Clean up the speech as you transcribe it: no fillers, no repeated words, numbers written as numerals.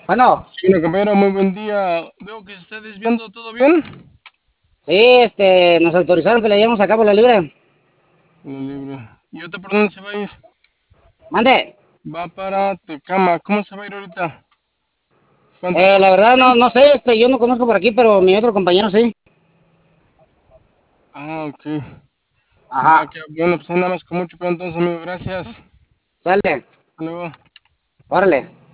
Bueno, Bueno, compañero, muy buen día. Veo que se está desviando todo bien. sí, nos autorizaron que le llevemos a cabo la libre. La libre. ¿Y ahorita por dónde se va a ir? Mande. Va para Tecama. ¿Cómo se va a ir ahorita? ¿Cuánto La cuesta? verdad no sé, yo no conozco por aquí, pero mi otro compañero sí. Ah, ok. Va, Ajá, que bueno, pues nada más con mucho cuidado entonces, amigo. Gracias. sale, Hasta luego. órale.